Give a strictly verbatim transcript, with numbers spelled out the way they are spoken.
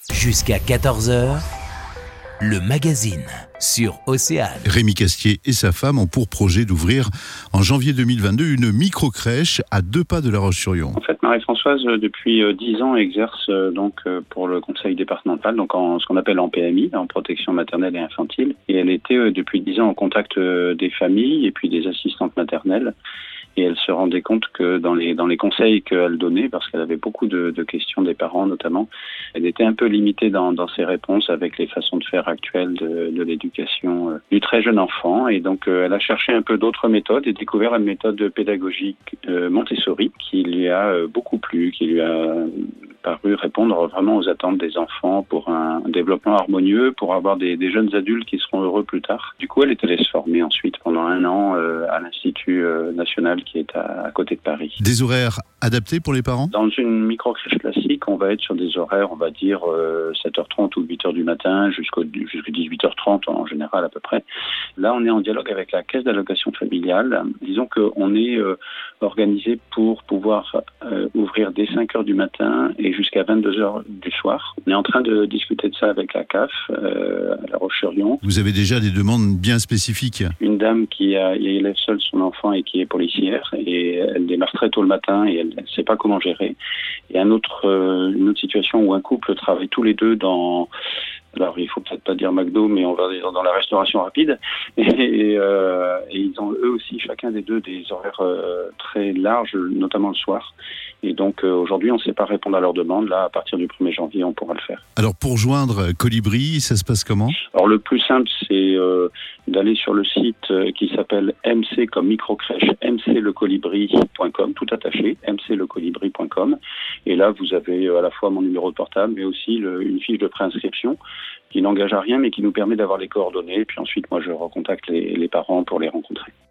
Jusqu'à quatorze heures, le magazine sur Océane. Rémi Castier et sa femme ont pour projet d'ouvrir en janvier deux mille vingt-deux une micro-crèche à deux pas de La Roche-sur-Yon. En fait, Marie-Françoise, depuis dix ans, exerce donc pour le conseil départemental, donc en ce qu'on appelle en P M I, en protection maternelle et infantile. Et elle était depuis dix ans en contact des familles et puis des assistantes maternelles. Et elle se rendait compte que dans les dans les conseils qu'elle donnait, parce qu'elle avait beaucoup de, de questions des parents notamment, elle était un peu limitée dans, dans ses réponses avec les façons de faire actuelles de, de l'éducation euh, du très jeune enfant. Et donc euh, elle a cherché un peu d'autres méthodes et découvert la méthode pédagogique euh, Montessori qui lui a euh, beaucoup plu, qui lui a paru répondre vraiment aux attentes des enfants pour un développement harmonieux, pour avoir des, des jeunes adultes qui seront heureux plus tard. Du coup, elle est allée se former ensuite pendant un an euh, à l'Institut euh, national qui est à, à côté de Paris. Des horaires adaptés pour les parents ? Dans une micro-crèche classique, on va être sur des horaires, on va dire euh, sept heures trente ou huit heures du matin jusqu'au, jusqu'à dix-huit heures trente en général à peu près. Là, on est en dialogue avec la caisse d'allocation familiale. Disons qu'on est euh, organisé pour pouvoir euh, ouvrir dès cinq heures du matin et jusqu'à vingt-deux heures du soir. On est en train de discuter de ça avec la C A F euh, à La Roche-sur-Yon. Vous avez déjà des demandes bien spécifiques ? Une dame qui a, qui élève seule son enfant et qui est policière et elle démarre très tôt le matin et elle ne sait pas comment gérer. Et un autre, euh, une autre situation où un couple travaille tous les deux dans... Alors, il faut peut-être pas dire McDo, mais on va dire dans la restauration rapide. Et, et, euh, et ils ont eux aussi, chacun des deux, des horaires euh, très larges, notamment le soir. Et donc, euh, aujourd'hui, on ne sait pas répondre à leurs demandes. Là, à partir du premier janvier, on pourra le faire. Alors, pour joindre Colibri, ça se passe comment ? Alors, le plus simple, c'est euh, d'aller sur le site euh, qui s'appelle M C comme microcrèche, m c le colibri point com, tout attaché, m c le colibri point com. Et là, vous avez euh, à la fois mon numéro de portable, mais aussi le, une fiche de préinscription qui n'engage à rien, mais qui nous permet d'avoir les coordonnées. Et puis ensuite, moi, je recontacte les, les parents pour les rencontrer.